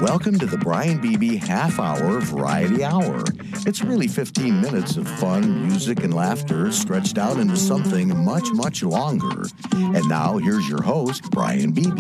Welcome to the Brian Beebe Half Hour Variety Hour. It's really 15 minutes of fun, music, and laughter stretched out into something much, much longer. And now, here's your host, Brian Beebe.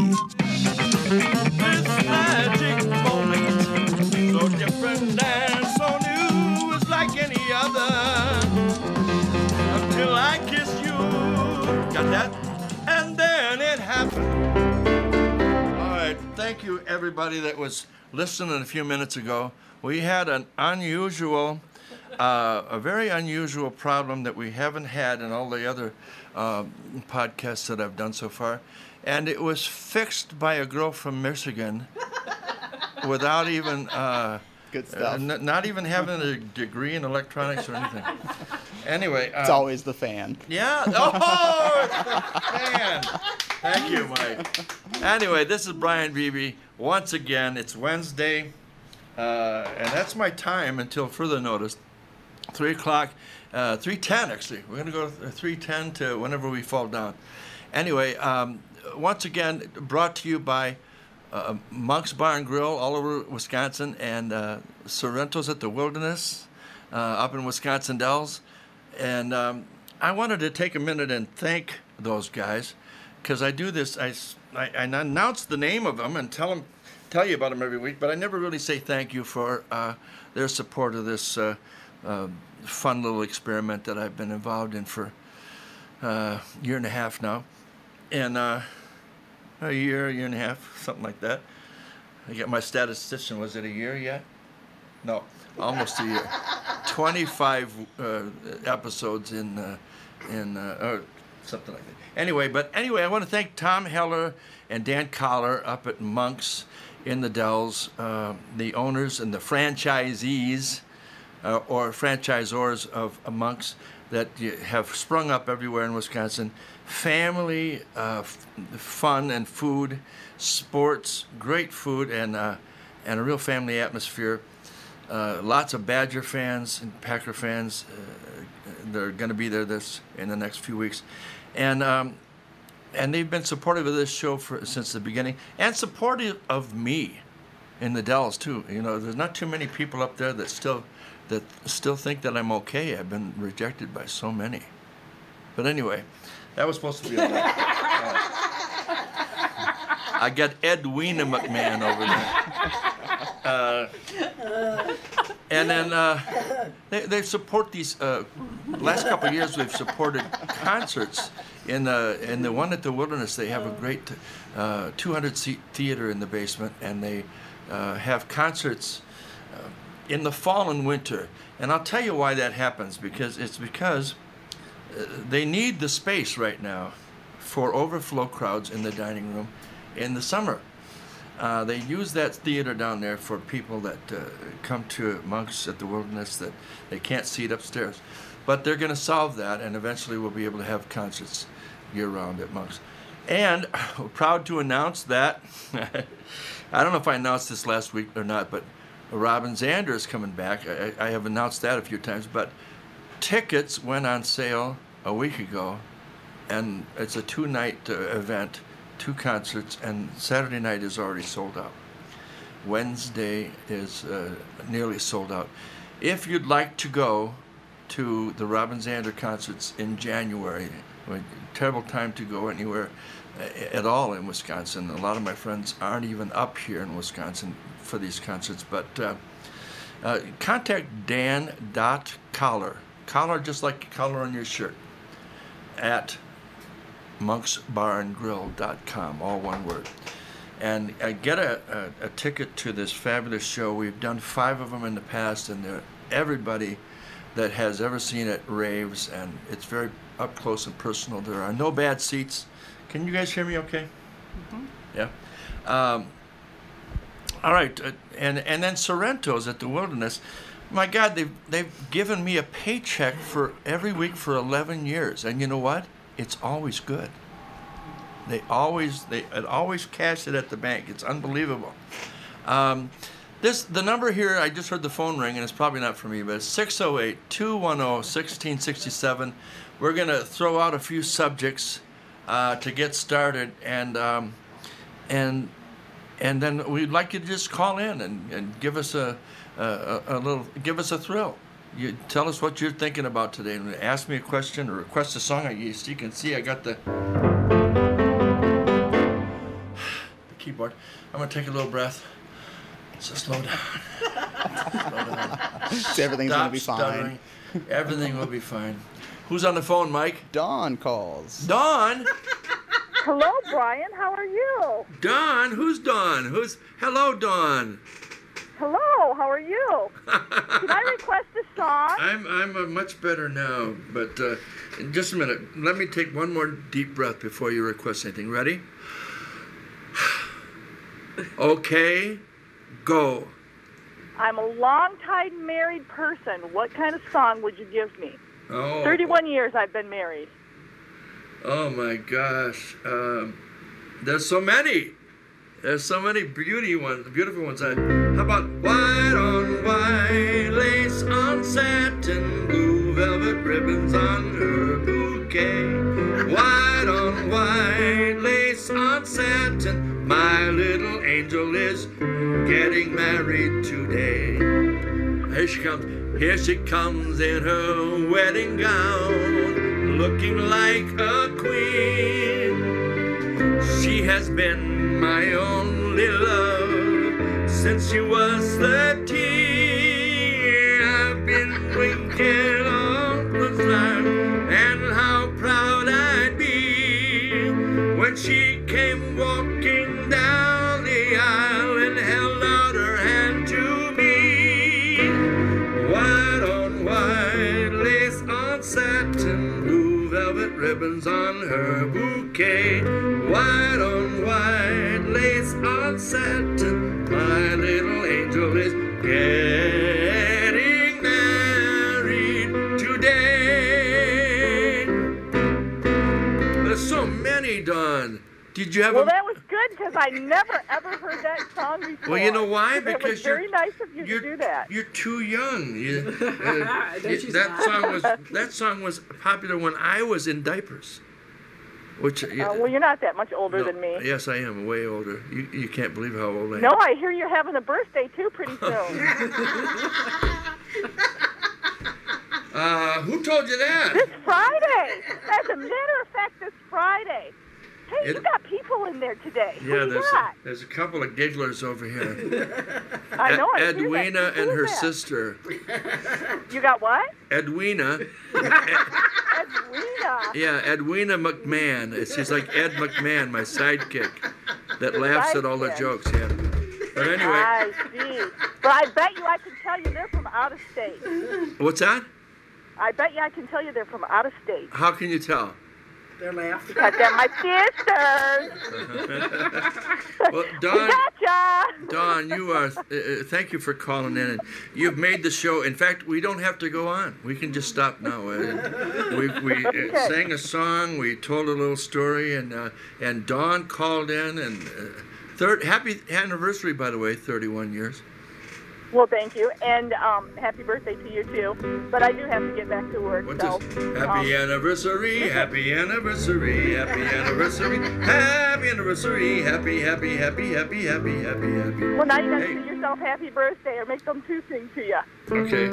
This magic moment, so different and so new, it's like any other. Until I kiss you, got that? And then it happened. All right, thank you everybody that was listening a few minutes ago. We had an unusual, a very unusual problem that we haven't had in all the other podcasts that I've done so far. And it was fixed by a girl from Michigan without even, good stuff. Not even having a degree in electronics or anything. Anyway. It's always the fan. Yeah. Oh, it's the fan. Thank you, Mike. Anyway, this is Brian Beebe. Once again, it's Wednesday, and that's my time until further notice. 3 o'clock, 3:10 actually. We're going to go 3:10 to whenever we fall down. Anyway, once again, brought to you by Monk's Bar and Grill all over Wisconsin and Sorrento's at the Wilderness up in Wisconsin Dells. And I wanted to take a minute and thank those guys because I do this. I announce the name of them and tell you about them every week, but I never really say thank you for their support of this fun little experiment that I've been involved in for a year and a half now. And a year and a half, something like that. I got my statistician. Was it a year yet? No, almost a year. 25 episodes in or something like that. Anyway, I want to thank Tom Heller and Dan Collar up at Monk's in the Dells, the owners and the franchisees or franchisors of Monk's that have sprung up everywhere in Wisconsin. Family, fun and food, sports, great food, and a real family atmosphere. Lots of Badger fans and Packer fans. They're going to be there in the next few weeks, and they've been supportive of this show since the beginning, and supportive of me in the Dells too. You know, there's not too many people up there that still think that I'm okay. I've been rejected by so many, but anyway. That was supposed to be a I got Edwina McMahon over there. And then they support these, last couple of years we've supported concerts. In the one at the Wilderness, they have a great 200-seat theater in the basement, and they have concerts in the fall and winter. And I'll tell you why that happens, because they need the space right now for overflow crowds in the dining room in the summer. They use that theater down there for people that come to Monk's at the Wilderness that they can't seat upstairs. But they're going to solve that, and eventually we'll be able to have concerts year-round at Monk's. And we're proud to announce that, I don't know if I announced this last week or not, but Robin Zander is coming back. I have announced that a few times, but tickets went on sale a week ago, and it's a 2-night event, 2 concerts, and Saturday night is already sold out. Wednesday is nearly sold out. If you'd like to go to the Robin Zander concerts in January, terrible time to go anywhere at all in Wisconsin. A lot of my friends aren't even up here in Wisconsin for these concerts, but contact Dan.Collar. Collar just like collar on your shirt, at monksbarandgrill.com, all one word. And get a ticket to this fabulous show. We've done 5 of them in the past, and everybody that has ever seen it raves, and it's very up close and personal. There are no bad seats. Can you guys hear me okay? Mm-hmm. Yeah. All right, and then Sorrento's at the Wilderness. My God, they've given me a paycheck for every week for 11 years, and you know what? It's always good. It always cash it at the bank. It's unbelievable. The number here, I just heard the phone ring, and it's probably not for me, but it's 608-210-1667. We're going to throw out a few subjects to get started, and And then we'd like you to just call in and give us a give us a thrill. You tell us what you're thinking about today, and ask me a question or request a song. You can see I got the keyboard. I'm gonna take a little breath. So slow down. Everything's going to be fine. Stuttering. Everything will be fine. Who's on the phone, Mike? Dawn calls. Dawn? Hello, Brian. How are you? Dawn? Who's Dawn? Hello, Dawn. Hello. How are you? Can I request a song? I'm much better now, but in just a minute. Let me take one more deep breath before you request anything. Ready? Okay, go. I'm a long-time married person. What kind of song would you give me? Oh. 31 years I've been married. Oh my gosh. There's so many. There's so many beautiful ones. How about white on white, lace on satin, blue velvet ribbons on her bouquet. White on white, lace on satin, my little angel is getting married today. Here she comes. Here she comes in her wedding gown, looking like a queen. She has been my only love since she was 13. I've been winking all the time, and how proud I'd be when she came walking down the aisle and held out her hand to me. White on white, lace on satin, blue velvet ribbons on her bouquet. White on white, lace on satin, my little angel is getting married today. There's so many, Dawn. Did you have Well, that was good because I never, ever heard that song before. Well, you know why? It was Because very nice of you to do that. You're too young. That song was popular when I was in diapers. Which Well, you're not that much older no, than me. Yes, I am way older. You can't believe how old I am. No, I hear you're having a birthday, too, pretty soon. Who told you that? This Friday. As a matter of fact, this Friday. Hey, you got people in there today. Who Yeah, you got? there's a couple of gigglers over here. I know. I hear that. Edwina Who and is her that? sister. You got what? Edwina. Edwina. Yeah, Edwina McMahon. She's like Ed McMahon, my sidekick, that laughs at all the Sidekick. jokes. Yeah. But anyway, I see. But I bet you I can tell you they're from out of state. what's that? I bet you I can tell you they're from out of state. How can you tell? They're laughing. Because they're my sisters. Well, Dawn, Gotcha. Dawn, you are. Thank you for calling in, and you've made the show. In fact, we don't have to go on. We can just stop now. We sang a song. We told a little story, and Dawn called in. And happy anniversary, by the way, 31 years. Well, thank you. And happy birthday to you, too. But I do have to get back to work. What's so, this? Happy anniversary, happy anniversary, happy anniversary, happy anniversary, happy. Well, now you got to sing yourself happy birthday or make them two sing to you. Okay.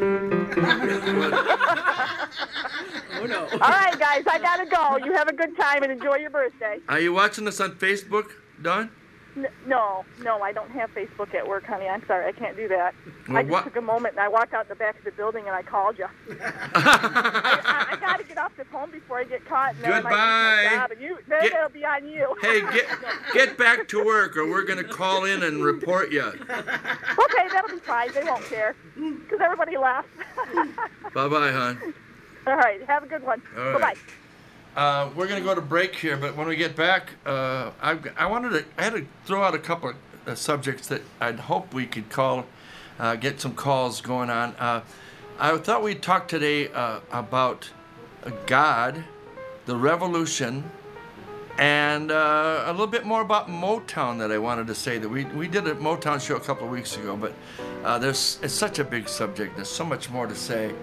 Oh, no. All right, guys, I got to go. You have a good time and enjoy your birthday. Are you watching us on Facebook, Dawn? No, I don't have Facebook at work, honey. I'm sorry, I can't do that. Well, I just what- took a moment and I walked out in the back of the building and I called you. I got to get off the phone before I get caught. And then I might lose Goodbye. my job, and then Get- it'll be on you. Hey, get back to work, or we're gonna call in and report you. Okay, that'll be fine. They won't care because everybody laughs. Bye bye, hon. All right, have a good one. All right. Bye-bye. We're gonna go to break here, but when we get back, I had to throw out a couple of subjects that I'd hope we could get some calls going on. I thought we'd talk today about God, the revolution, and a little bit more about Motown that I wanted to say. That we did a Motown show a couple of weeks ago, but it's such a big subject. There's so much more to say.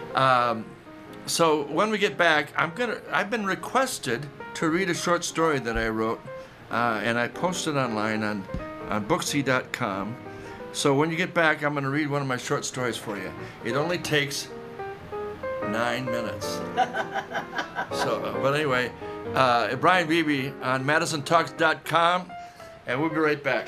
So when we get back, I've been requested to read a short story that I wrote, and I posted online on on Booksy.com. So when you get back, I'm going to read one of my short stories for you. It only takes 9 minutes. But anyway, Brian Beebe on MadisonTalks.com, and we'll be right back.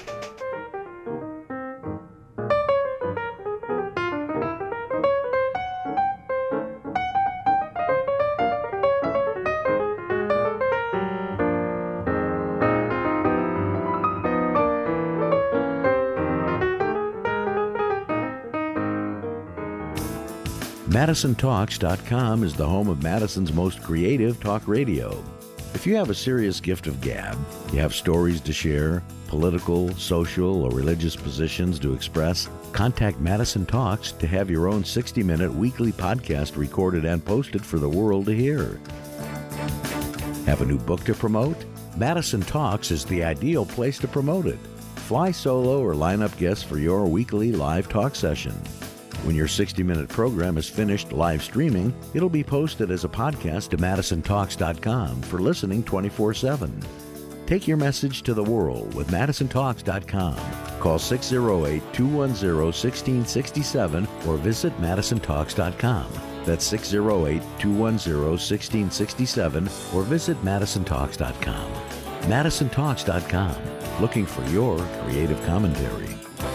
MadisonTalks.com is the home of Madison's most creative talk radio. If you have a serious gift of gab, you have stories to share, political, social, or religious positions to express, contact Madison Talks to have your own 60-minute weekly podcast recorded and posted for the world to hear. Have a new book to promote? Madison Talks is the ideal place to promote it. Fly solo or line up guests for your weekly live talk session. When your 60-minute program is finished live streaming, it'll be posted as a podcast to MadisonTalks.com for listening 24/7. Take your message to the world with MadisonTalks.com. Call 608-210-1667 or visit MadisonTalks.com. That's 608-210-1667 or visit MadisonTalks.com. MadisonTalks.com. Looking for your creative commentary.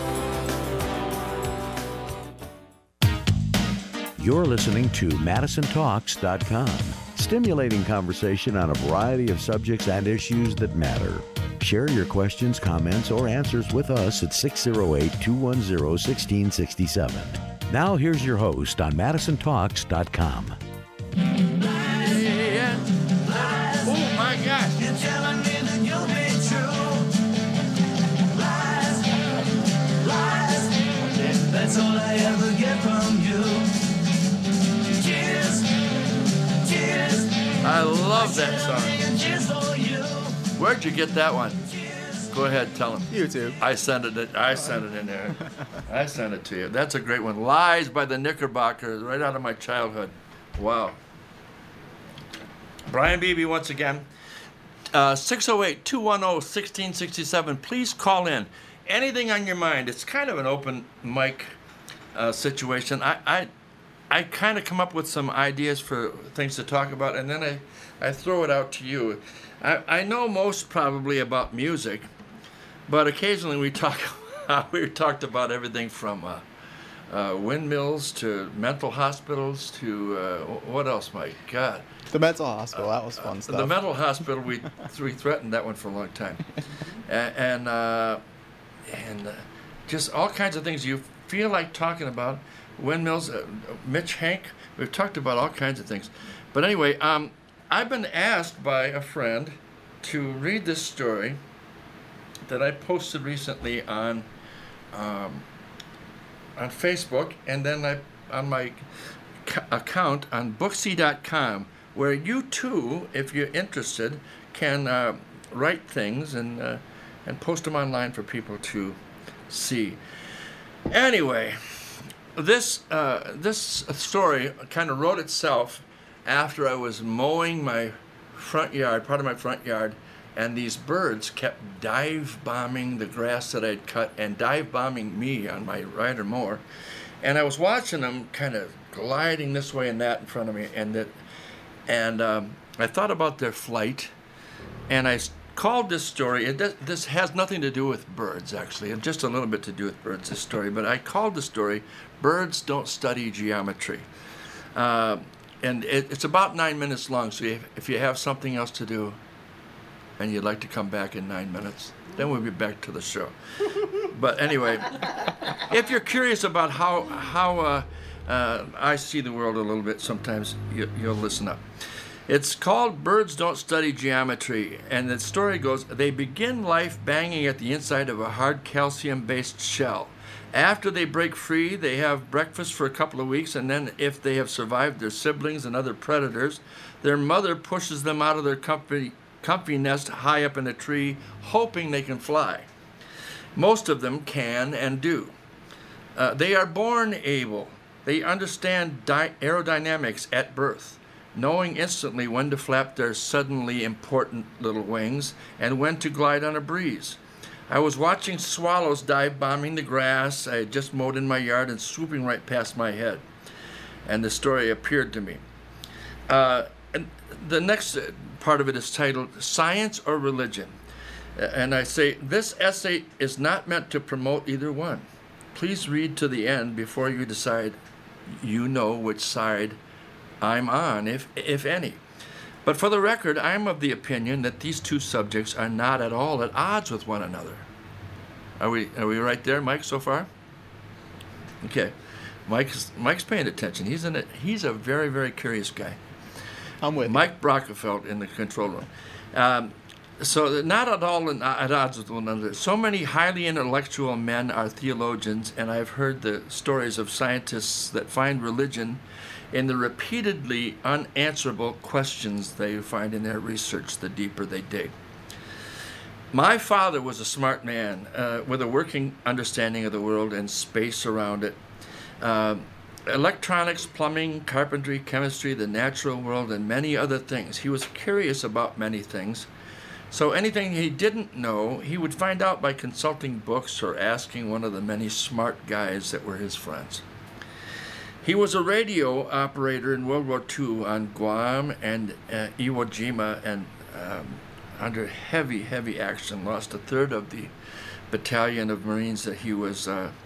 You're listening to MadisonTalks.com, stimulating conversation on a variety of subjects and issues that matter. Share your questions, comments, or answers with us at 608-210-1667. Now here's your host on MadisonTalks.com. Oh my gosh. You're telling me that you'll be true. Lies. That's all I ever get from you. I love that song. Where'd you get that one? Go ahead, tell him. YouTube. I sent it in there. I sent it to you. That's a great one. Lies by the Knickerbockers, right out of my childhood. Wow. Brian Beebe once again. 608-210-1667. Please call in. Anything on your mind. It's kind of an open mic situation. I kind of come up with some ideas for things to talk about, and then I throw it out to you. I know most probably about music, but occasionally we talked about everything from windmills to mental hospitals to what else, Mike? God. The mental hospital, that was fun stuff. The mental hospital, we threatened that one for a long time, and just all kinds of things you feel like talking about. Windmills, Mitch Hank, we've talked about all kinds of things. But anyway, I've been asked by a friend to read this story that I posted recently on Facebook, and then on my account on Booksy.com, where you too, if you're interested, can write things and post them online for people to see. Anyway. This story kind of wrote itself after I was mowing my front yard, part of my front yard, and these birds kept dive bombing the grass that I'd cut and dive bombing me on my rider mower, and I was watching them kind of gliding this way and that in front of me, and I thought about their flight, and I called this story. This has nothing to do with birds, actually, and just a little bit to do with birds, this story, but I called the story Birds Don't Study Geometry. And it's about 9 minutes long, so if you have something else to do and you'd like to come back in 9 minutes, then we'll be back to the show. But anyway, if you're curious about how I see the world a little bit, sometimes you'll listen up. It's called Birds Don't Study Geometry, and the story goes, they begin life banging at the inside of a hard calcium-based shell. After they break free, they have breakfast for a couple of weeks, and then if they have survived their siblings and other predators, their mother pushes them out of their comfy nest high up in a tree, hoping they can fly. Most of them can and do. They are born able. They understand aerodynamics at birth, knowing instantly when to flap their suddenly important little wings and when to glide on a breeze. I was watching swallows dive bombing the grass I had just mowed in my yard and swooping right past my head. And the story appeared to me. And the next part of it is titled Science or Religion. And I say, this essay is not meant to promote either one. Please read to the end before you decide you know which side I'm on, if any. But for the record, I'm of the opinion that these two subjects are not at all at odds with one another. Are we right there, Mike, so far? Okay. Mike's paying attention. He's a very, very curious guy. I'm with Mike Brockefeld in the control room. So they're not at all at odds with one another. So many highly intellectual men are theologians, and I've heard the stories of scientists that find religion in the repeatedly unanswerable questions they find in their research the deeper they dig. My father was a smart man with a working understanding of the world and space around it. Electronics, plumbing, carpentry, chemistry, the natural world, and many other things. He was curious about many things. So anything he didn't know, he would find out by consulting books or asking one of the many smart guys that were his friends. He was a radio operator in World War II on Guam and Iwo Jima, and under heavy, heavy action, lost a third of the battalion of Marines that he was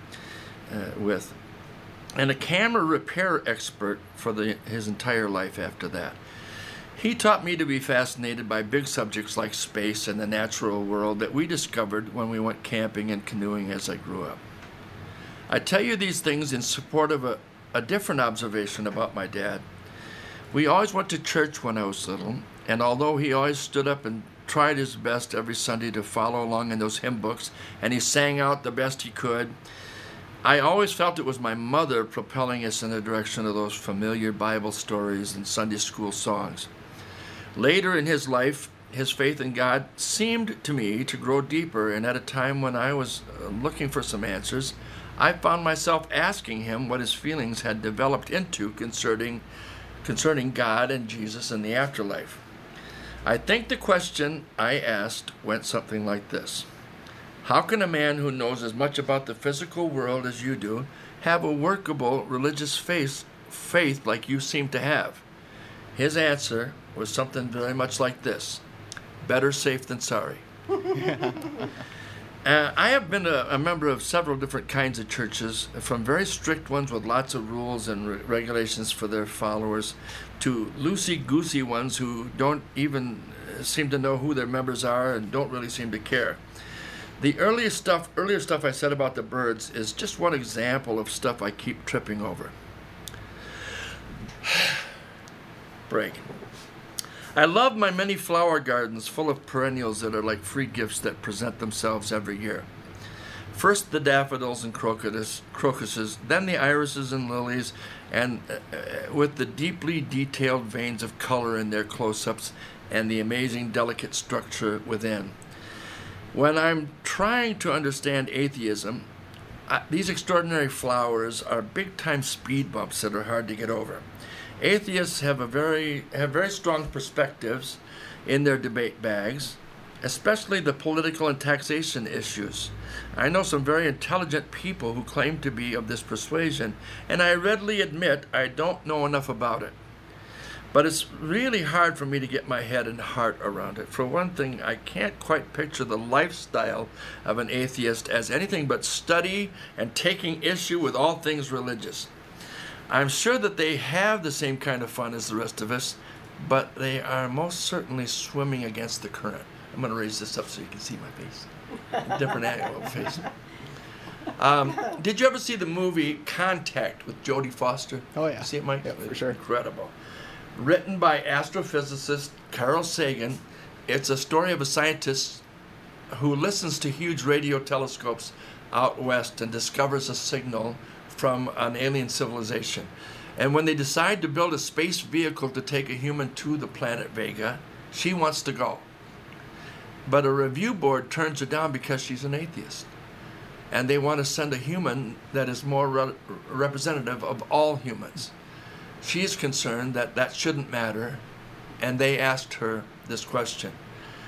with. And a camera repair expert for his entire life after that. He taught me to be fascinated by big subjects like space and the natural world that we discovered when we went camping and canoeing as I grew up. I tell you these things in support of a different observation about my dad. We always went to church when I was little, and although he always stood up and tried his best every Sunday to follow along in those hymn books, and he sang out the best he could, I always felt it was my mother propelling us in the direction of those familiar Bible stories and Sunday school songs. Later in his life, his faith in God seemed to me to grow deeper, and at a time when I was looking for some answers, I found myself asking him what his feelings had developed into concerning God and Jesus and the afterlife. I think the question I asked went something like this. How can a man who knows as much about the physical world as you do have a workable religious faith like you seem to have? His answer was something very much like this: better safe than sorry. I have been a member of several different kinds of churches, from very strict ones with lots of rules and regulations for their followers, to loosey-goosey ones who don't even seem to know who their members are and don't really seem to care. The earlier stuff I said about the birds is just one example of stuff I keep tripping over. Break. I love my many flower gardens full of perennials that are like free gifts that present themselves every year. First the daffodils and crocuses, then the irises and lilies, and with the deeply detailed veins of color in their close-ups and the amazing delicate structure within. When I'm trying to understand atheism, these extraordinary flowers are big-time speed bumps that are hard to get over. Atheists have very strong perspectives in their debate bags, especially the political and taxation issues. I know some very intelligent people who claim to be of this persuasion, and I readily admit I don't know enough about it. But it's really hard for me to get my head and heart around it. For one thing, I can't quite picture the lifestyle of an atheist as anything but study and taking issue with all things religious. I'm sure that they have the same kind of fun as the rest of us, but they are most certainly swimming against the current. I'm going to raise this up so you can see my face. A different angle of face. Did you ever see the movie Contact with Jodie Foster? Oh, yeah. You see it, Mike? Yeah, for sure. Incredible. Written by astrophysicist Carl Sagan, it's a story of a scientist who listens to huge radio telescopes out west and discovers a signal from an alien civilization. And when they decide to build a space vehicle to take a human to the planet Vega, she wants to go. But a review board turns her down because she's an atheist. And they want to send a human that is more representative of all humans. She's concerned that that shouldn't matter, and they asked her this question: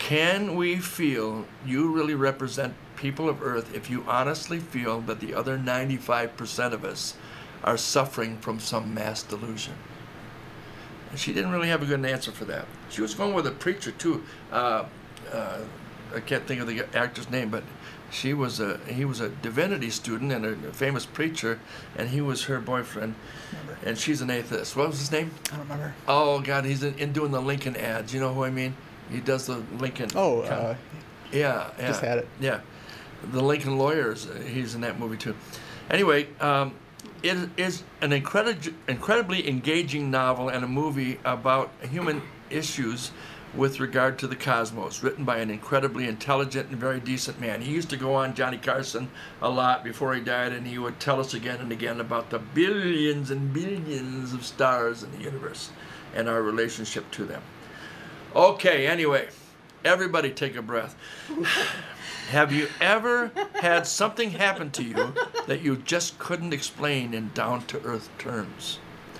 can we feel you really represent people of Earth if you honestly feel that the other 95% of us are suffering from some mass delusion? And she didn't really have a good answer for that. She was going with a preacher too. I can't think of the actor's name, but he was a divinity student and a famous preacher, and he was her boyfriend. And she's an atheist. What was his name? I don't remember. Oh God, he's in doing the Lincoln ads. You know who I mean? He does the Lincoln. Oh, yeah. just had it. Yeah, the Lincoln Lawyers. He's in that movie too. Anyway, it is an incredibly engaging novel and a movie about human issues with regard to the cosmos, written by an incredibly intelligent and very decent man. He used to go on Johnny Carson a lot before he died, and he would tell us again and again about the billions and billions of stars in the universe and our relationship to them. Okay, anyway, everybody take a breath. Have you ever had something happen to you that you just couldn't explain in down-to-earth terms?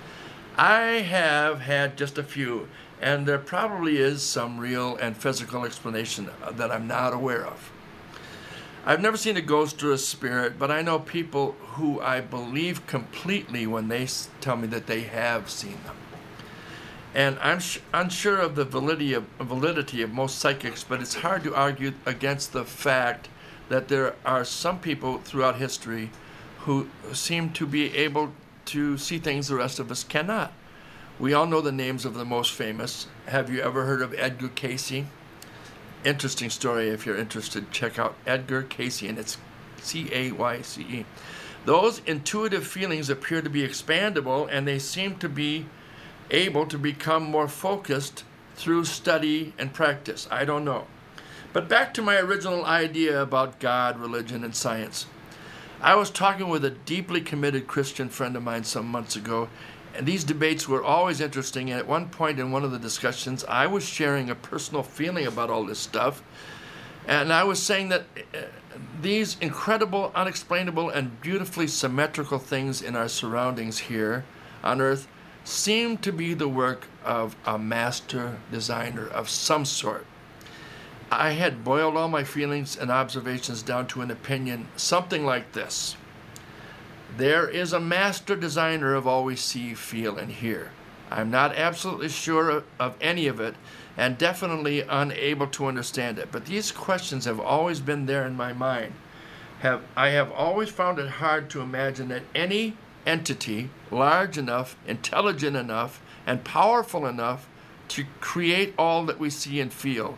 I have had just a few, and there probably is some real and physical explanation that I'm not aware of. I've never seen a ghost or a spirit, but I know people who I believe completely when they tell me that they have seen them. And I'm unsure of the validity of most psychics, but it's hard to argue against the fact that there are some people throughout history who seem to be able to see things the rest of us cannot. We all know the names of the most famous. Have you ever heard of Edgar Cayce? Interesting story. If you're interested, check out Edgar Cayce, and it's C-A-Y-C-E. Those intuitive feelings appear to be expandable, and they seem to be able to become more focused through study and practice. I don't know. But back to my original idea about God, religion, and science. I was talking with a deeply committed Christian friend of mine some months ago, and these debates were always interesting. And at one point in one of the discussions, I was sharing a personal feeling about all this stuff, and I was saying that these incredible, unexplainable, and beautifully symmetrical things in our surroundings here on Earth seem to be the work of a master designer of some sort. I had boiled all my feelings and observations down to an opinion, something like this. There is a master designer of all we see, feel, and hear. I'm not absolutely sure of any of it, and definitely unable to understand it, but these questions have always been there in my mind. I have always found it hard to imagine that any entity large enough, intelligent enough, and powerful enough to create all that we see and feel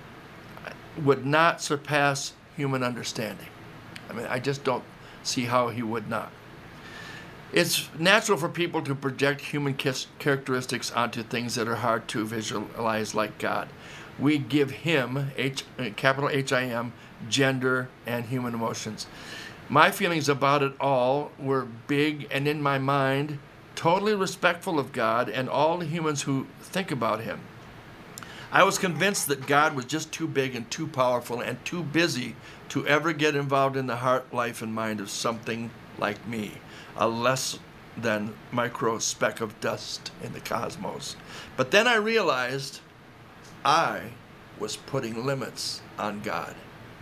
would not surpass human understanding. I mean, I just don't see how he would not. It's natural for people to project human characteristics onto things that are hard to visualize, like God. We give him, capital H-I-M, gender and human emotions. My feelings about it all were big and, in my mind, totally respectful of God and all the humans who think about him. I was convinced that God was just too big and too powerful and too busy to ever get involved in the heart, life, and mind of something like me, a less than micro speck of dust in the cosmos. But then I realized I was putting limits on God.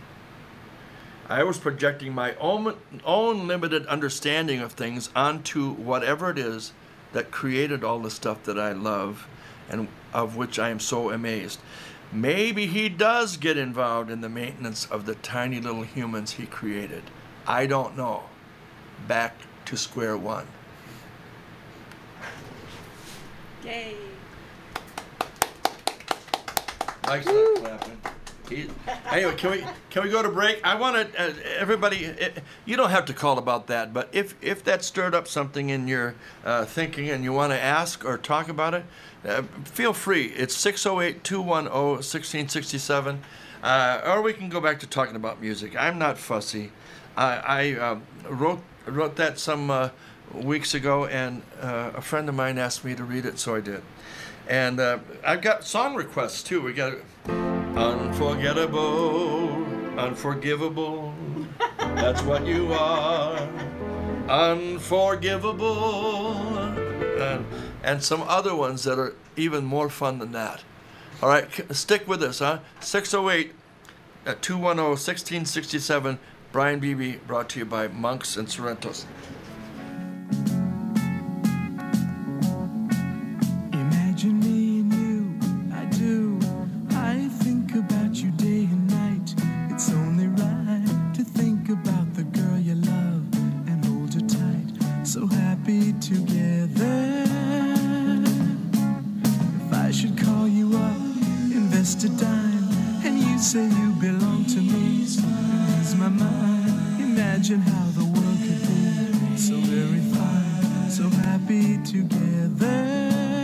I was projecting my own limited understanding of things onto whatever it is that created all the stuff that I love and of which I am so amazed. Maybe he does get involved in the maintenance of the tiny little humans he created. I don't know. Back to square one. Yay. Mike's not clapping. Anyway, can we go to break? I want to everybody. You don't have to call about that, but if that stirred up something in your thinking and you want to ask or talk about it, feel free. It's 608-210-1667, or we can go back to talking about music. I'm not fussy. I wrote that some weeks ago, and a friend of mine asked me to read it, so I did. And I've got song requests too. We got unforgettable, unforgivable. That's what you are. Unforgivable. And some other ones that are even more fun than that. All right, stick with us, huh? 608-210-1667. Brian Beebe, brought to you by Monks and Sorrentos. Imagine me and you, I do. I think about you day and night. It's only right to think about the girl you love and hold her tight. So happy together. If I should call you up, invest a dime, and you say you belong to me, so ease my mind. Imagine how the world could be so very fine, so happy together.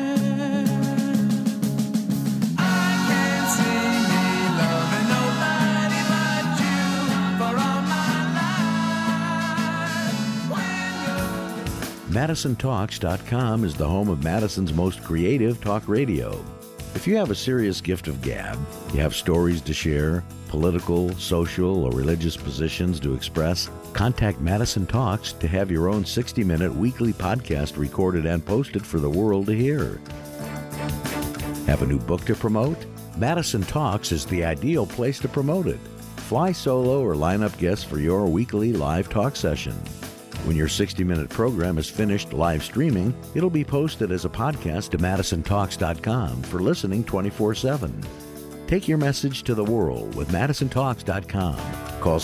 MadisonTalks.com is the home of Madison's most creative talk radio. If you have a serious gift of gab, you have stories to share, political, social, or religious positions to express, contact Madison Talks to have your own 60-minute weekly podcast recorded and posted for the world to hear. Have a new book to promote? Madison Talks is the ideal place to promote it. Fly solo or line up guests for your weekly live talk session. When your 60-minute program is finished live streaming, it'll be posted as a podcast to MadisonTalks.com for listening 24/7. Take your message to the world with MadisonTalks.com. Call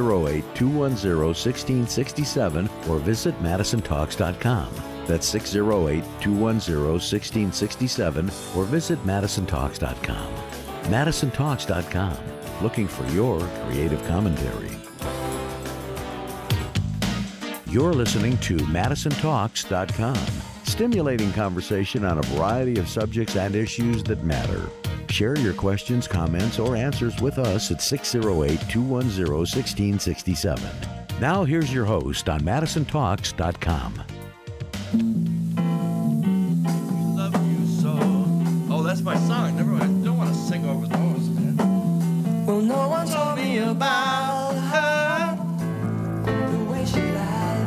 608-210-1667 or visit MadisonTalks.com. That's 608-210-1667 or visit MadisonTalks.com. MadisonTalks.com. Looking for your creative commentary. You're listening to MadisonTalks.com, stimulating conversation on a variety of subjects and issues that matter. Share your questions, comments, or answers with us at 608-210-1667. Now here's your host on MadisonTalks.com. Love you so. Oh, that's my song. Never mind. I don't want to sing over those, man. Well, no one told me about her, the way she lied.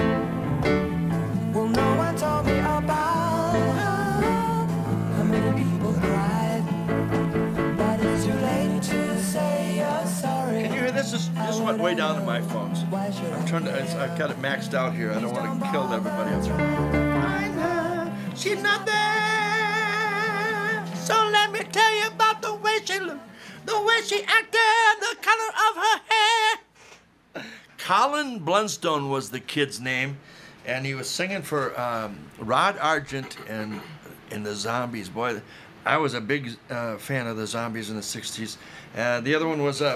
Well, no one told me about her, how many people cried. But it's too late to say you're sorry. Can you hear this? This went way down to my phones. I'm trying to. I've got it maxed out here. I don't want to kill everybody else. She's not there. So let me tell you about the way she looked, the way she acted, the color of her hair. Colin Blunstone was the kid's name, and he was singing for Rod Argent and the Zombies. Boy, I was a big fan of the Zombies in the 60s. The other one was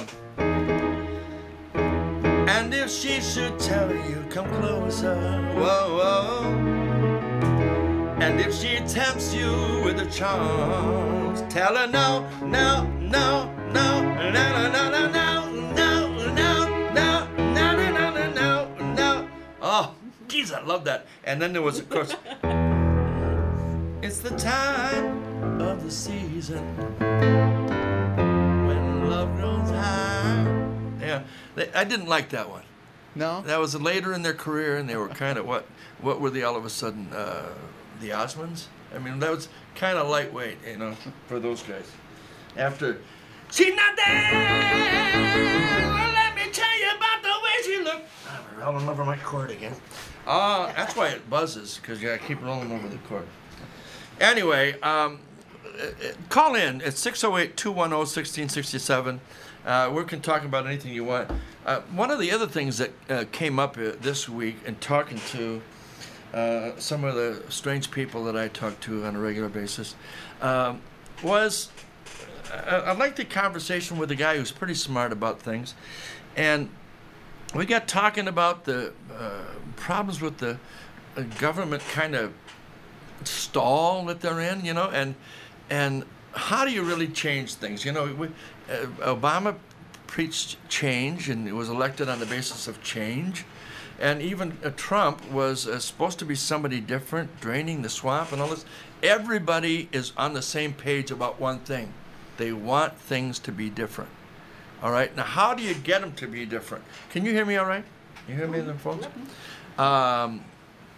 and if she should tell you, come closer, whoa, whoa. And if she tempts you with her charms, tell her no, no, no, no, no, no, no, no, no, no, no, no, no, no, no, no. Oh, geez, I love that. And then there was, of course, it's the time of the season when love grows high. Yeah, I didn't like that one. No? That was later in their career, and they were kind of what were they all of a sudden? The Osmonds? I mean, that was kind of lightweight, you know, for those guys. After, she's not there. Well, let me tell you about the way she looked. I'm rolling over my cord again. That's why it buzzes, because you got to keep rolling over the cord. Anyway, call in at 608-210-1667. We can talk about anything you want. One of the other things that came up this week in talking to some of the strange people that I talk to on a regular basis was I liked the conversation with a guy who's pretty smart about things. And we got talking about the problems with the government kind of stall that they're in, you know, and how do you really change things? You know, Obama preached change and was elected on the basis of change. And even Trump was supposed to be somebody different, draining the swamp and all this. Everybody is on the same page about one thing. They want things to be different. All right? Now, how do you get them to be different? Can you hear me all right? You hear me, folks?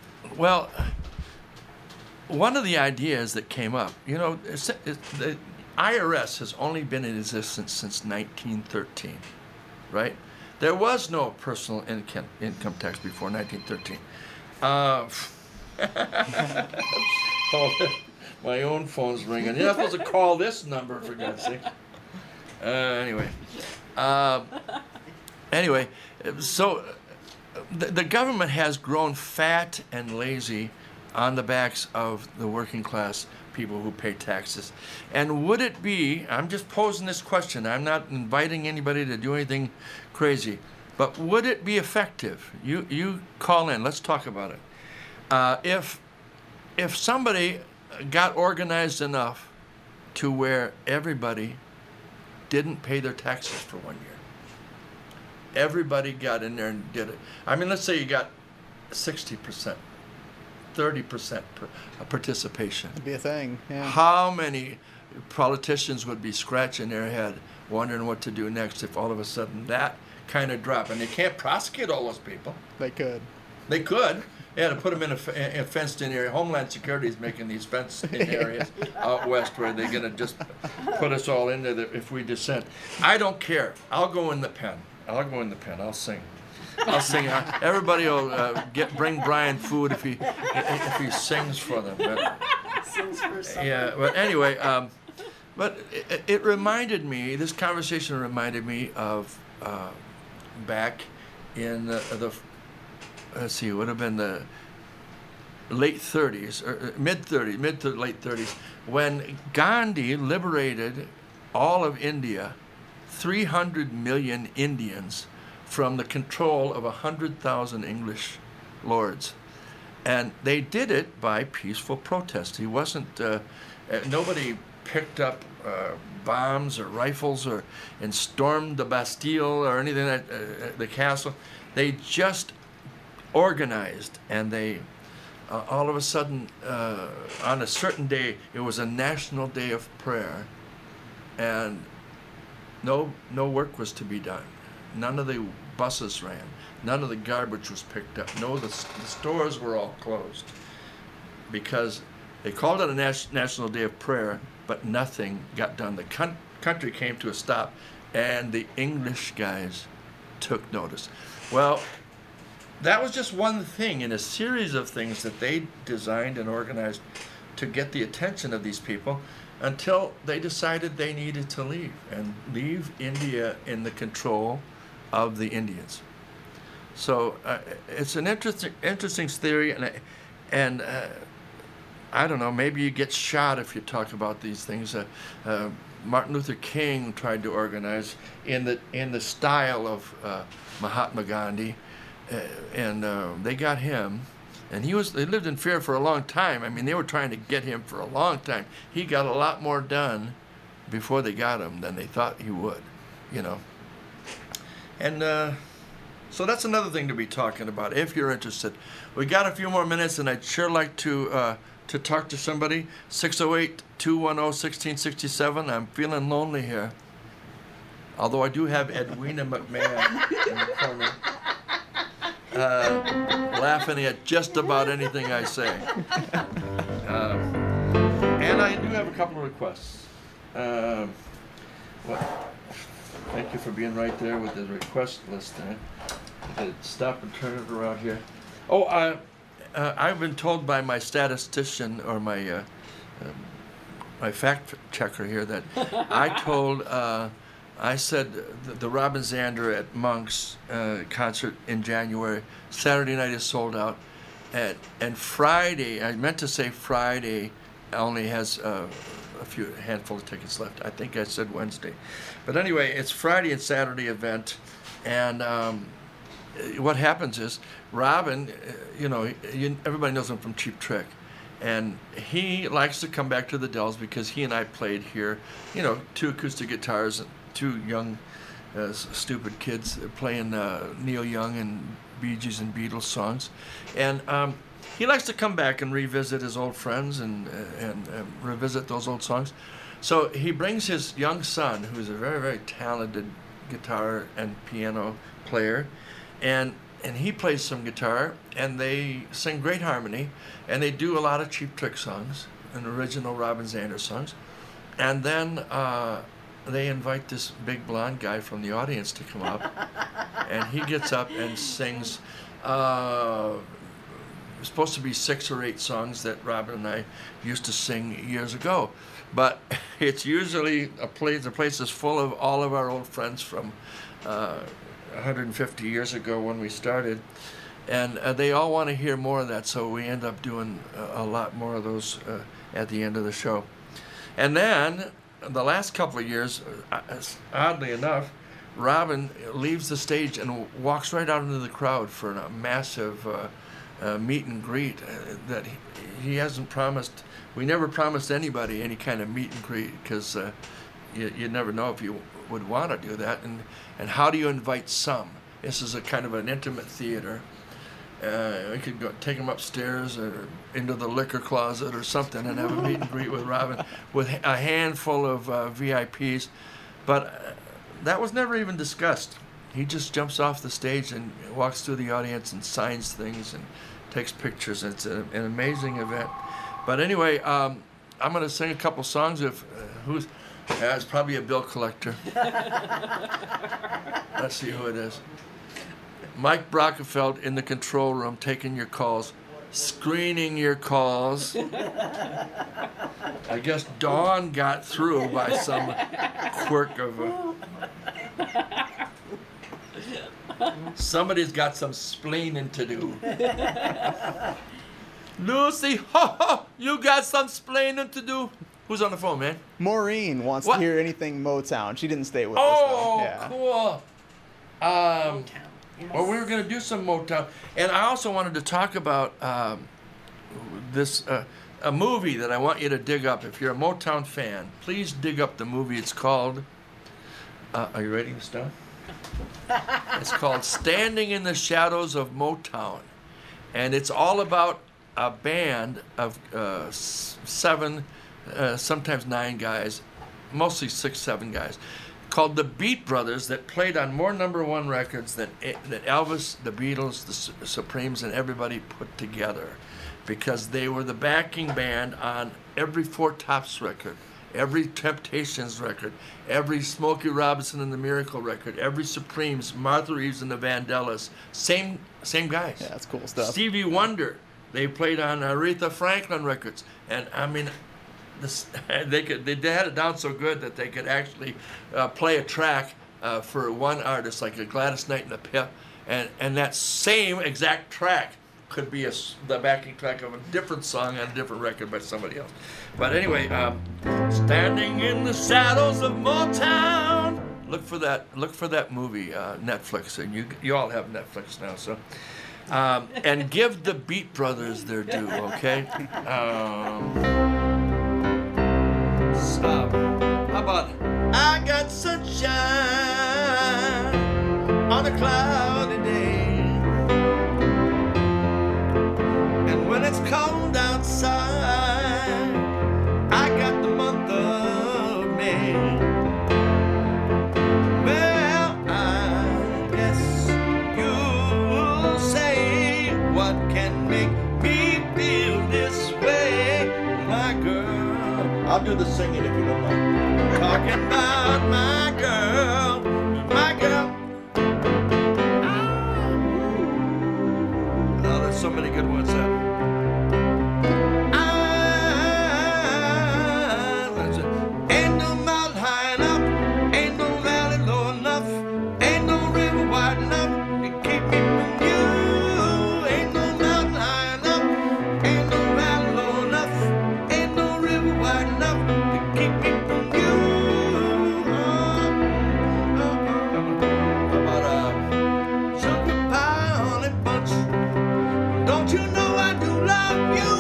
Well, one of the ideas that came up, you know, IRS has only been in existence since 1913, right? There was no personal income tax before 1913. My own phone's ringing. You're not supposed to call this number, for God's sake. Anyway, so the government has grown fat and lazy on the backs of the working class people who pay taxes. And would it be, I'm just posing this question, I'm not inviting anybody to do anything crazy, but would it be effective? You call in, let's talk about it. If somebody got organized enough to where everybody didn't pay their taxes for 1 year. Everybody got in there and did it. I mean, let's say you got 60%, 30% participation. It'd be a thing, yeah. How many politicians would be scratching their head wondering what to do next if all of a sudden that kind of drop? And they can't prosecute all those people. They could. They could. Yeah, to put them in a fenced-in area. Homeland Security is making these fenced-in areas out west where they're going to just put us all in there if we dissent. I don't care. I'll go in the pen. I'll sing. Everybody will bring Brian food if he sings for them. But anyway, but it reminded me. This conversation reminded me of back in the let's see, it would have been the late 30s, or mid to late 30s, when Gandhi liberated all of India, 300 million Indians, from the control of 100,000 English lords. And they did it by peaceful protest. He wasn't, nobody picked up bombs or rifles and stormed the Bastille or anything like the castle. They just organized, and they all of a sudden on a certain day, it was a national day of prayer, and no work was to be done. None of the buses ran, none of the garbage was picked up, the stores were all closed, because they called it a national day of prayer, but nothing got done. The country came to a stop, and the English guys took notice. Well, that was just one thing in a series of things that they designed and organized to get the attention of these people, until they decided they needed to leave India in the control of the Indians. So it's an interesting theory, and I don't know, maybe you get shot if you talk about these things. Martin Luther King tried to organize in the style of Mahatma Gandhi. And they got him, and they lived in fear for a long time. I mean, they were trying to get him for a long time. He got a lot more done before they got him than they thought he would, And so that's another thing to be talking about if you're interested. We got a few more minutes, and I'd sure like to talk to somebody. 608-210-1667. I'm feeling lonely here, although I do have Edwina McMahon in the corner. Laughing at just about anything I say. And I do have a couple of requests. Thank you for being right there with the request list there. Stop and turn it around here. Oh, I've been told by my statistician, or my fact checker here, that I said the Robin Zander at Monk's concert in January, Saturday night is sold out. And Friday, I meant to say Friday, only has a handful of tickets left. I think I said Wednesday. But anyway, it's Friday and Saturday event. And what happens is, Robin, everybody knows him from Cheap Trick. And he likes to come back to the Dells because he and I played here, 2 acoustic guitars, and 2 young, stupid kids playing Neil Young and Bee Gees and Beatles songs. And he likes to come back and revisit his old friends and revisit those old songs. So he brings his young son, who's a very, very talented guitar and piano player, and he plays some guitar, and they sing great harmony, and they do a lot of Cheap Trick songs and original Robin Zander songs. And then they invite this big blonde guy from the audience to come up, and he gets up and sings. It's supposed to be 6 or 8 songs that Robin and I used to sing years ago, but it's usually the place is full of all of our old friends from 150 years ago when we started, and they all want to hear more of that, so we end up doing a lot more of those at the end of the show. And then the last couple of years, oddly enough, Robin leaves the stage and walks right out into the crowd for a massive meet and greet that he hasn't promised. We never promised anybody any kind of meet and greet because you never know if you would want to do that. And how do you invite some? This is a kind of an intimate theater. We could go take him upstairs or into the liquor closet or something and have a meet and greet with Robin with a handful of VIPs. But that was never even discussed. He just jumps off the stage and walks through the audience and signs things and takes pictures. It's an amazing event. But anyway, I'm going to sing a couple songs of it's probably a bill collector. Let's see who it is. Mike Brockefeld in the control room, taking your calls, screening your calls. I guess Dawn got through by some quirk of somebody's got some splaining to do. Lucy, you got some splaining to do. Who's on the phone, man? Maureen wants What? to hear anything Motown. She didn't stay with us, though. Yeah. Cool. Well, we were going to do some Motown. And I also wanted to talk about this a movie that I want you to dig up. If you're a Motown fan, please dig up the movie. It's called, are you ready, Stone? It's called Standing in the Shadows of Motown. And it's all about a band of 7, sometimes 9 guys, mostly 6, 7 guys, called the Beat Brothers that played on more #1 records than Elvis, the Beatles, the Supremes, and everybody put together, because they were the backing band on every Four Tops record, every Temptations record, every Smokey Robinson and the Miracle record, every Supremes, Martha Reeves and the Vandellas, same guys. Yeah, that's cool stuff. Stevie Wonder, they played on Aretha Franklin records, and I mean, they had it down so good that they could actually play a track for one artist, like a Gladys Knight and the Pip, and that same exact track could be the backing track of a different song on a different record by somebody else. But anyway, Standing in the Shadows of Motown. Look for that movie, Netflix, and you all have Netflix now, so. And give the Beat Brothers their due, okay? How about I got sunshine on a cloudy day, and when it's cold outside, I got the month of May. Well, I guess you'll say, what can make me feel this way, my girl? I'll do the singing if you don't mind. Talking about my girl, my girl. Oh, there's so many good ones there. Ain't no mountain high enough, ain't no valley low enough, ain't no river wide enough to keep me from you. Ain't no mountain high enough, ain't no valley low enough, ain't no river wide enough to keep me from you. About sugar pie, honey bunch. Don't you know I do love you?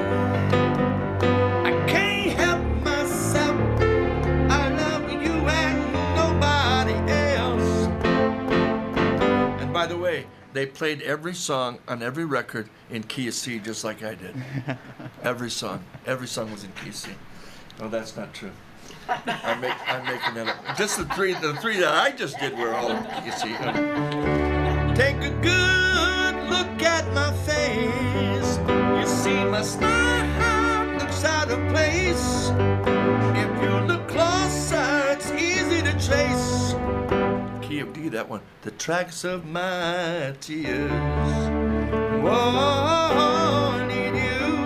I can't help myself. I love you and nobody else. And by the way, they played every song on every record in key of C, just like I did. Every song was in key of C. No, that's not true. I'm making that up. Just the three that I just did were all in key of C. Take a good look at my face. You see my smile looks seems out of place. If you look closer, it's easy to trace. Key of D, that one. The tracks of my tears. Whoa, need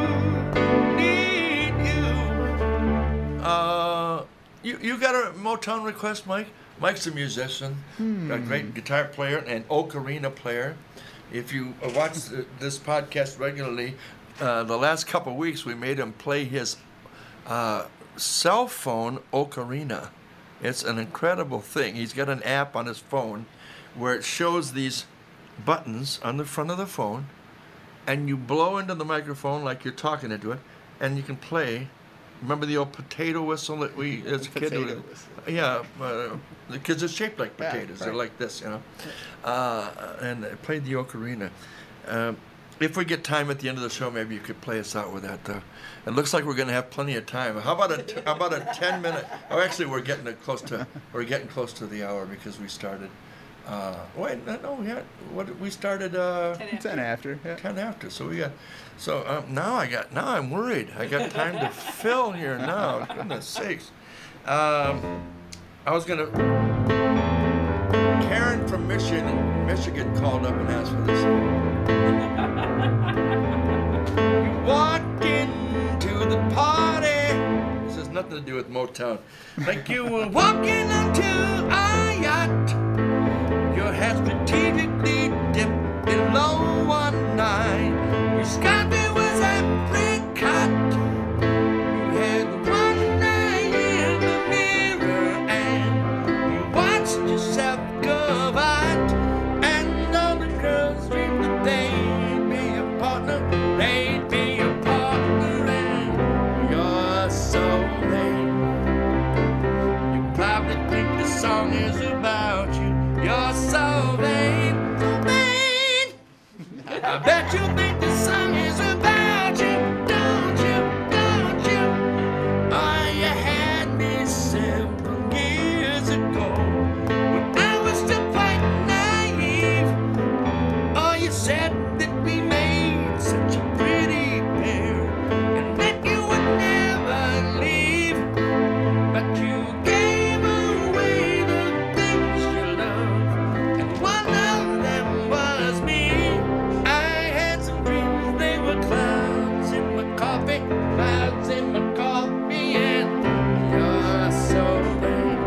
you. You got a Motown request, Mike? Mike's a musician, a great guitar player and ocarina player. If you watch this podcast regularly, the last couple of weeks we made him play his cell phone ocarina. It's an incredible thing. He's got an app on his phone where it shows these buttons on the front of the phone, and you blow into the microphone like you're talking into it, and you can play. Remember the old potato whistle that we, as a kid, would, yeah, because it's shaped like potatoes. Yeah, right. They're like this, you know. And I played the ocarina. If we get time at the end of the show, maybe you could play us out with that. It looks like we're going to have plenty of time. How about a 10-minute? Oh, actually, we're getting close to the hour because we started. Wait, no, yeah. What we started? 10 after. Yeah. 10 after. So we got. So now I'm worried. I got time to fill here now. Goodness sakes. I was gonna. Karen from Michigan called up and asked for this. You walked into the party. This has nothing to do with Motown. Like you were walking onto a yacht. Your head strategically dipped below one night. Your scarf was apricot. You had one eye in the mirror and you watched yourself go out. And all the girls dreamed that they'd be your partner. They'd be your partner and you're so lame. You probably think the song is about you. You're so vain, so vain. I bet you think the song is about you, don't you, don't you? Oh, you had me several years ago when I was still quite naive. Oh, you said that we made such a pretty pair and that you would never leave. But you gave away the things you loved, and one of them was me. I had some dreams, they were clouds in my coffee, clouds in my coffee, and you're so vain.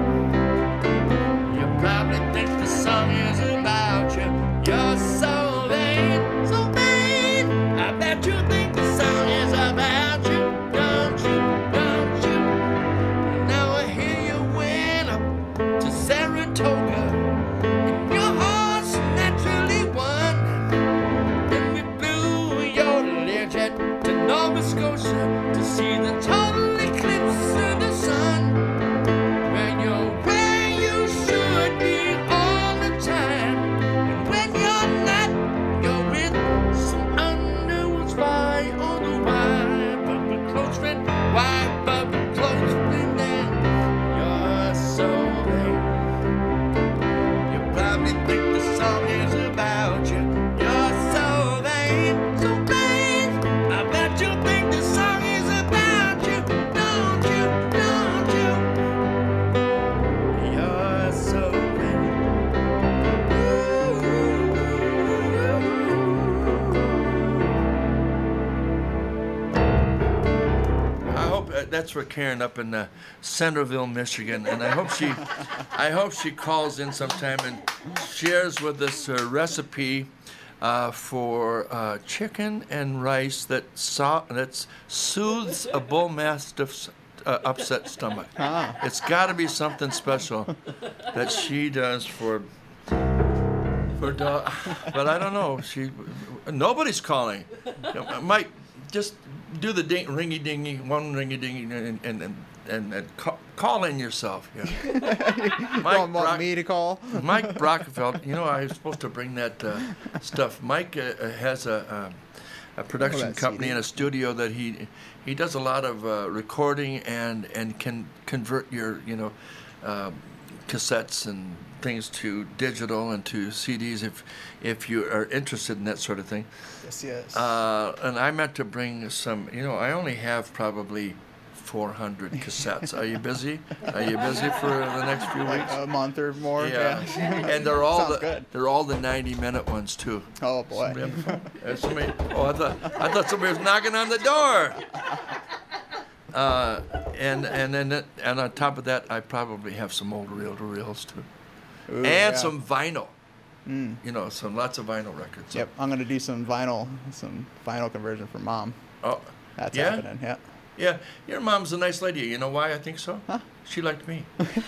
You probably think the song is about you. You're so vain, so vain. I bet you think the song is about you, don't you, don't you? Now I hear you went up to Saratoga, and your horse naturally won. Then we flew your Learjet to Nova Scotia to see the total eclipse of the sun. When you're where you should be all the time, and when you're not, you're with some underwood spy on the wife of a close friend, wife of a close friend, and you're so vain. You probably think the song is about you. You're so vain, so vain. I bet you think the song is about you, don't you, don't you? You're so vain. I hope that's for Karen up in Centerville, Michigan, and I hope she calls in sometime and shares with us a recipe for chicken and rice that soothes a bull mastiff's upset stomach. It's got to be something special that she does for dog. But I don't know. Nobody's calling. Mike, just do the ringy dingy, one ringy dingy, and call in yourself. Yeah. You don't want me to call? Mike Brockfeld. You know, I was supposed to bring that stuff. Mike has a production company and a studio that he does a lot of recording and can convert your cassettes and things to digital and to CDs if you are interested in that sort of thing. Yes. And I meant to bring some. I only have probably 400 cassettes. Are you busy? Are you busy for the next few weeks? A month or more. Yeah. And they're all Sounds good. they're all the 90-minute ones too. Oh boy. I thought somebody was knocking on the door. And on top of that, I probably have some old reel-to-reels too, Ooh, and yeah. some vinyl. Lots of vinyl records. Yep, I'm gonna do some vinyl conversion for Mom. Oh, That's yeah? happening. Yeah. Yeah, your mom's a nice lady. You know why I think so? Huh? She liked me.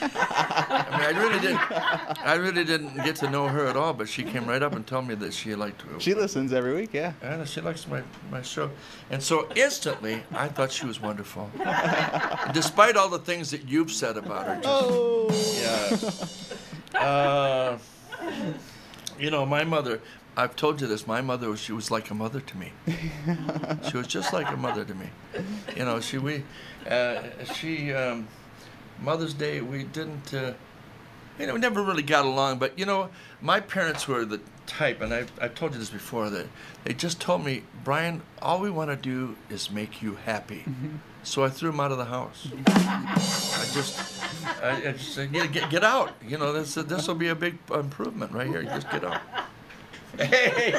I really didn't get to know her at all, but she came right up and told me that she liked. She listens every week. Yeah. And she likes my show, and so instantly I thought she was wonderful, despite all the things that you've said about her. Yeah. My mother. I've told you this. My mother, she was like a mother to me. She was just like a mother to me. Mother's Day, we didn't, we never really got along. But, my parents were the type, and I've told you this before, that they just told me, Brian, all we want to do is make you happy. Mm-hmm. So I threw them out of the house. I just said, get out. This will be a big improvement right here. Just get out. Hey,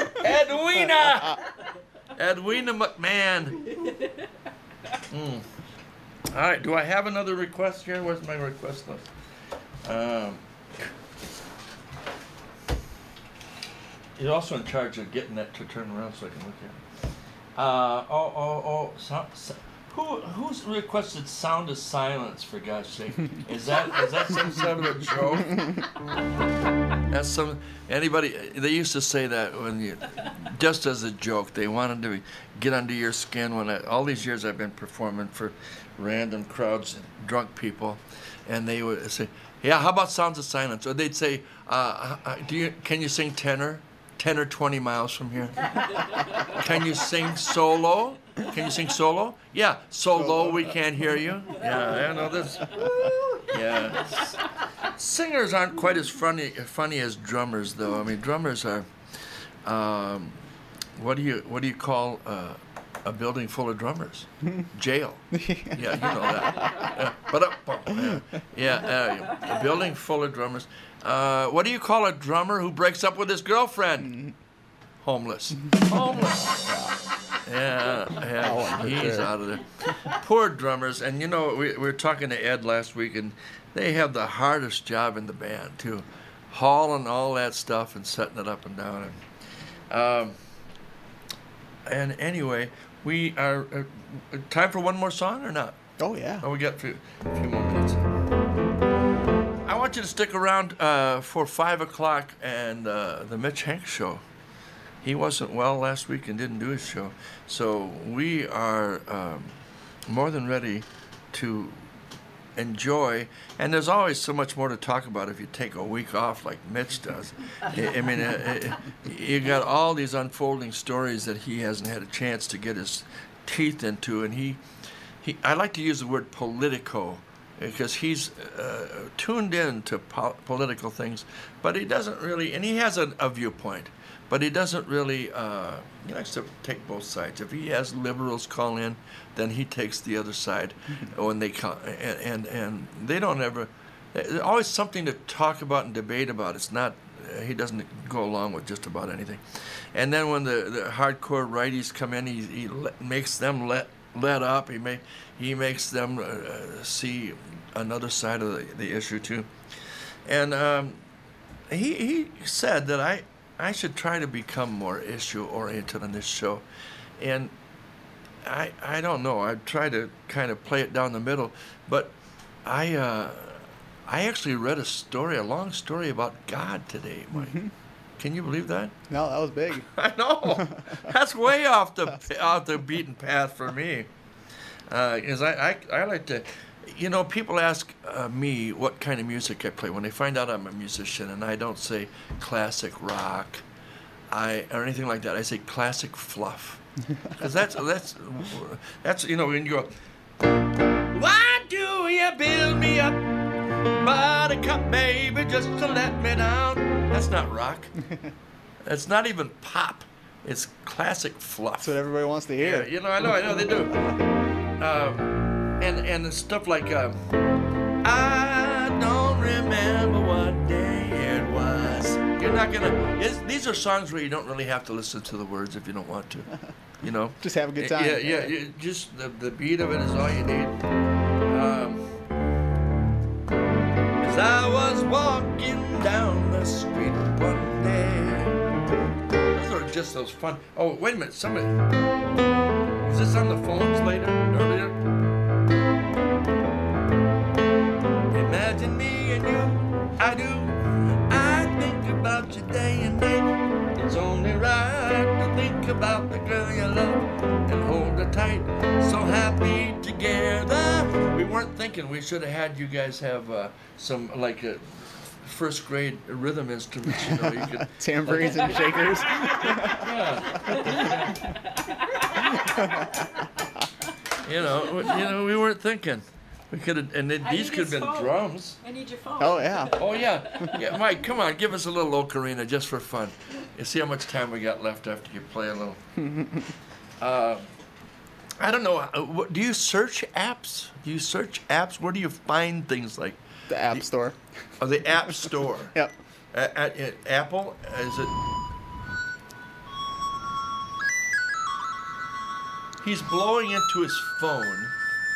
Edwina McMahon. All right, do I have another request here? Where's my request list? You're also in charge of getting that to turn around so I can look at it. Who's requested Sound of Silence, for God's sake? Is that some sort of a joke? That's anybody, they used to say that just as a joke. They wanted to get under your skin. All these years I've been performing for random crowds, drunk people, and they would say, yeah, how about Sounds of Silence? Or they'd say, can you sing tenor? 10 or 20 miles from here. Can you sing solo? Can you sing solo? Yeah, so low we can't hear you. Yeah, I know this. Yeah. Singers aren't quite as funny as drummers, though. I mean, drummers are. What do you call a building full of drummers? Jail. Yeah, you know that. A building full of drummers. What do you call a drummer who breaks up with his girlfriend? Homeless. Homeless. Yeah, he's out of there. Poor drummers. And we were talking to Ed last week, and they have the hardest job in the band too, hauling all that stuff and setting it up and down. And anyway, we are time for one more song or not? Oh yeah. Oh, we got a few more minutes. I want you to stick around for 5 o'clock and the Mitch Hanks show. He wasn't well last week and didn't do his show. So we are more than ready to enjoy. And there's always so much more to talk about if you take a week off like Mitch does. I mean, you got all these unfolding stories that he hasn't had a chance to get his teeth into. And I like to use the word politico, because he's tuned in to political things, but he doesn't really, and he has a viewpoint, but he doesn't really, he likes to take both sides. If he has liberals call in, then he takes the other side when they call, and they don't ever, there's always something to talk about and debate about. It's not, he doesn't go along with just about anything. And then when the hardcore righties come in, he makes them let up. He makes them see another side of the issue too. And he said that I should try to become more issue oriented on this show, and I don't know. I try to kind of play it down the middle, but I actually read a long story about God today, Mike. Mm-hmm. Can you believe that? No, that was big. I know. That's way off the beaten path for me. Because I like to, people ask me what kind of music I play when they find out I'm a musician, and I don't say classic rock, or anything like that. I say classic fluff, because that's when you go, why do you build me up Buttercup baby, just to let me down. That's not rock. It's not even pop. It's classic fluff. That's what everybody wants to hear. Yeah, you know, I know they do. And stuff like, I don't remember what day it was. You're not gonna. These are songs where you don't really have to listen to the words if you don't want to. You know. Just have a good time. Yeah. Just the beat of it is all you need. As I was walking down the street one day. Those are just those fun. Oh, wait a minute. Somebody. Is this on the phones earlier? Imagine me and you, I do. I think about you day and night. It's only right to think about the girl you love and hold her tight. So happy together. We weren't thinking we should have had you guys have some like first grade rhythm instruments. You know, you could Tambourines and shakers. you know, we weren't thinking. We could have, and then these could have been drums. I need your phone. Oh yeah. Oh yeah, Mike, come on, give us a little ocarina just for fun. You see how much time we got left after you play a little. I don't know. Do you search apps? Where do you find things like? The App Store. Oh, the App Store. Yep. At Apple, is it? He's blowing into his phone.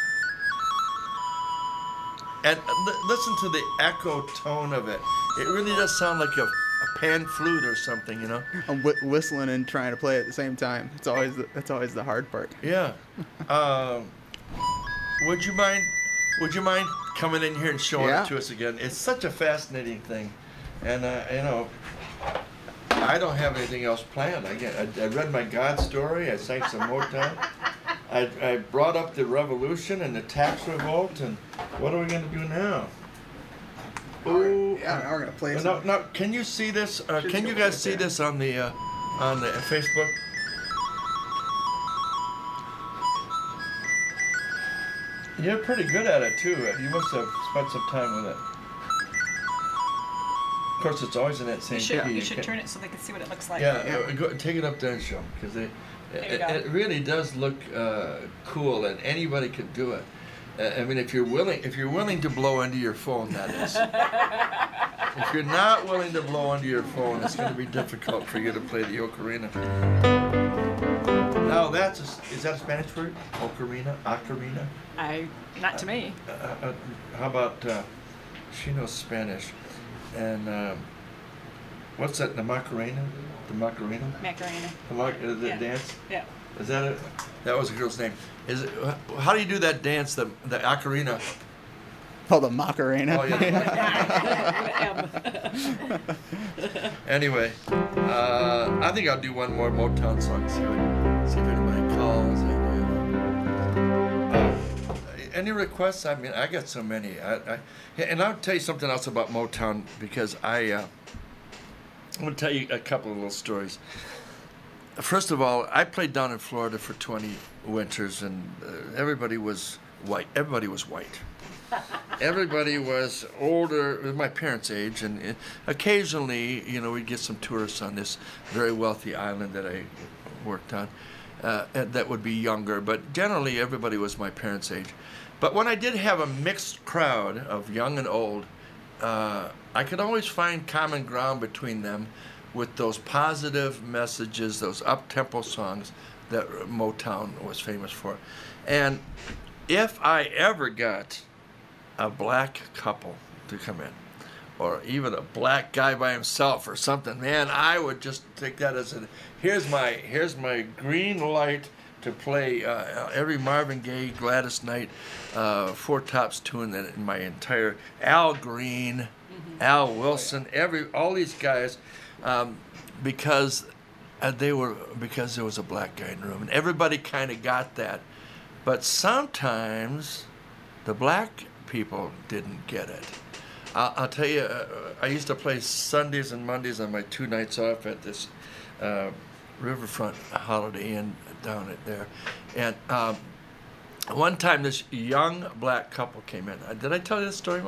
And listen to the echo tone of it. It really does sound like a pan flute or something, you know. I'm whistling and trying to play at the same time. That's always the hard part. Yeah. Would you mind coming in here and showing it to us again? It's such a fascinating thing, and you know, I don't have anything else planned. I read my God story. I sang some Motown. I brought up the revolution and the tax revolt, and what are we going to do now? Oh, yeah, now we're gonna play. Now, can you see this? Can you guys see this on the Facebook? You're pretty good at it too. You must have spent some time with it. Of course, it's always in that same key. You should turn it so they can see what it looks like. Yeah, go, take it up there and show them, because it really does look cool, and anybody could do it. I mean, if you're willing to blow into your phone, that is. If you're not willing to blow into your phone, it's going to be difficult for you to play the ocarina. Now, is that a Spanish word? Ocarina? Ocarina? Not to me. How about, she knows Spanish. And what's that, the Macarena? The Macarena? Macarena. The dance? Yeah. Is that it? That was a girl's name. How do you do that dance, the ocarina? Oh, the Macarena. Oh, yeah. Anyway, I think I'll do one more Motown song. See if anybody calls. Any requests? I mean, I got so many. And I'll tell you something else about Motown, because I'm going to tell you a couple of little stories. First of all, I played down in Florida for 20 winters, and everybody was white. Everybody was white. Everybody was older, my parents' age, and occasionally, you know, we'd get some tourists on this very wealthy island that I worked on that would be younger, but generally everybody was my parents' age. But when I did have a mixed crowd of young and old, I could always find common ground between them with those positive messages, those up-tempo songs that Motown was famous for. And if I ever got a black couple to come in, or even a black guy by himself or something, man, I would just take that as here's my green light to play every Marvin Gaye, Gladys Knight, Four Tops tune in my entire, Al Green, Al Wilson, all these guys, because there was a black guy in the room, and everybody kind of got that. But sometimes the black people didn't get it. I'll tell you, I used to play Sundays and Mondays on my 2 nights off at this Riverfront Holiday Inn down there. And one time this young black couple came in. Did I tell you this story, Mike?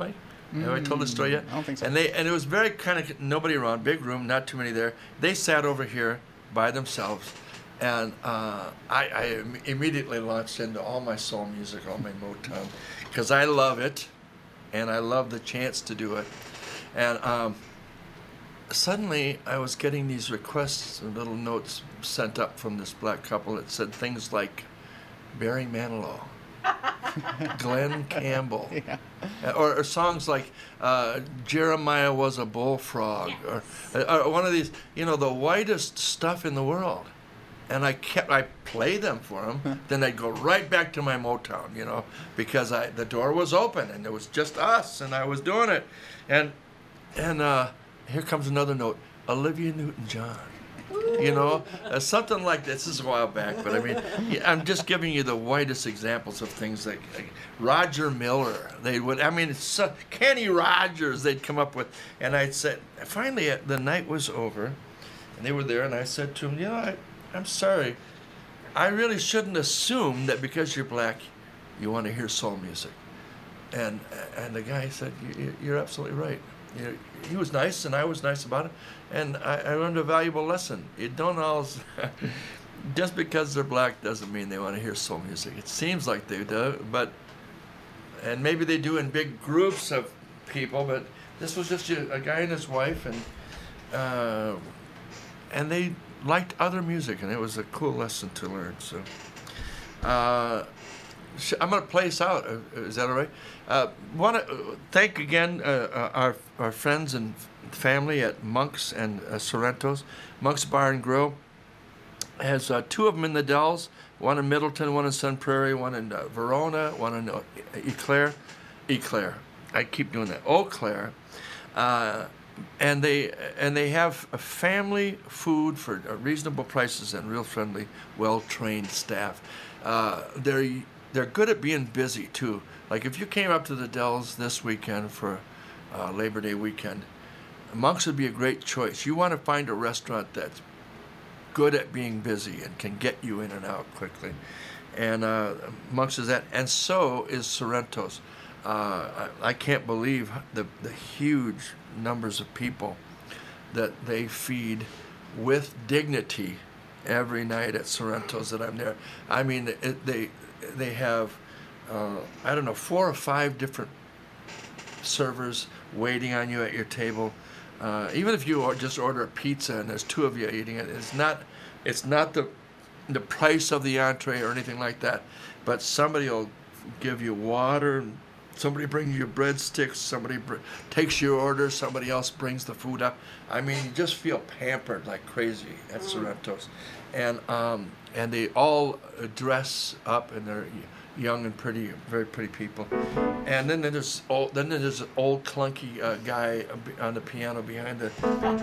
Have I told this story yet? I don't think so. And it was very kind of nobody around, big room, not too many there. They sat over here by themselves, and I immediately launched into all my soul music, all my Motown, because I love it, and I love the chance to do it. And suddenly I was getting these requests and little notes sent up from this black couple that said things like Barry Manilow, Glenn Campbell, or songs like Jeremiah Was a Bullfrog, or one of these, the whitest stuff in the world. And I play them for them, then I'd go right back to my Motown, because the door was open and it was just us and I was doing it. And here comes another note, Olivia Newton-John. Something like this. This is a while back, but I mean, I'm just giving you the whitest examples of things like Roger Miller. Kenny Rogers. They'd come up with, and I'd said. Finally, the night was over, and they were there, and I said to them, I'm sorry, I really shouldn't assume that because you're black, you want to hear soul music. And the guy said, you're absolutely right. He was nice, and I was nice about it, and I learned a valuable lesson. You don't always, just because they're black doesn't mean they want to hear soul music. It seems like they do, and maybe they do in big groups of people, but this was just a guy and his wife, and they liked other music, and it was a cool lesson to learn. So I'm going to play us out. Is that all right? Want to thank again our friends and family at Monk's and Sorrento's. Monk's Bar and Grill has two of them in the Dells, one in Middleton, one in Sun Prairie, one in Verona, one in Eclair. I keep doing that. Eau Claire. And they have a family food for reasonable prices and real friendly, well-trained staff. They're good at being busy too. Like if you came up to the Dells this weekend for Labor Day weekend, Monk's would be a great choice. You want to find a restaurant that's good at being busy and can get you in and out quickly. And Monk's is that, and so is Sorrento's. I can't believe the huge numbers of people that they feed with dignity every night at Sorrento's that I'm there. I mean, they have, 4 or 5 different servers waiting on you at your table. Even if you just order a pizza and there's 2 of you eating it, it's not the price of the entree or anything like that, but somebody will give you water, somebody brings you breadsticks, somebody takes your order, somebody else brings the food up. I mean, you just feel pampered like crazy at Sorrento's. And they all dress up, and they're young and pretty, very pretty people. And then there's an old clunky guy on the piano behind the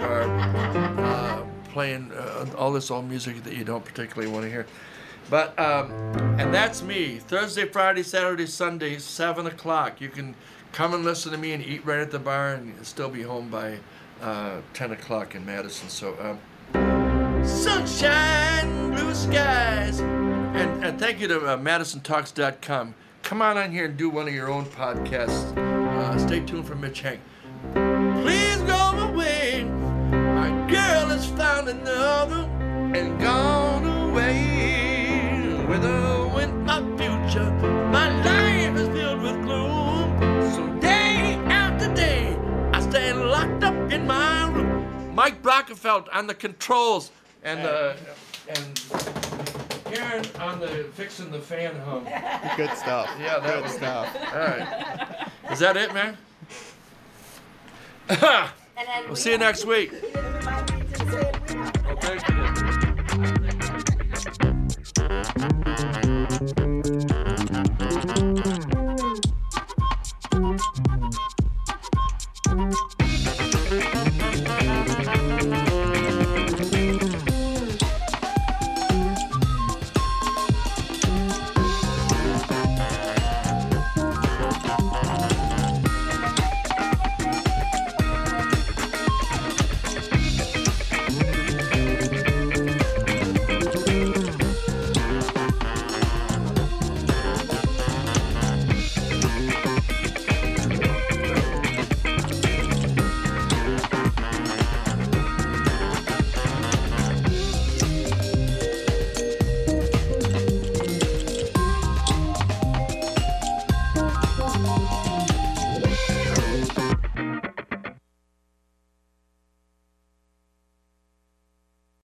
bar playing all this old music that you don't particularly want to hear. But, and that's me. Thursday, Friday, Saturday, Sunday, 7 o'clock. You can come and listen to me and eat right at the bar and still be home by 10 o'clock in Madison. So, sunshine, blue skies. And thank you to MadisonTalks.com. Come on here and do one of your own podcasts. Stay tuned for Mitch Hank. Please go away. My girl has found another and gone away. With her went my future, my life is filled with gloom. So day after day, I stay locked up in my room. Mike Brockefeld on the controls, and Karen on the fixing the fan hum. Good stuff. Yeah, that Good was stuff. All right. Is that it, man? We'll see you next week. Well, thank you.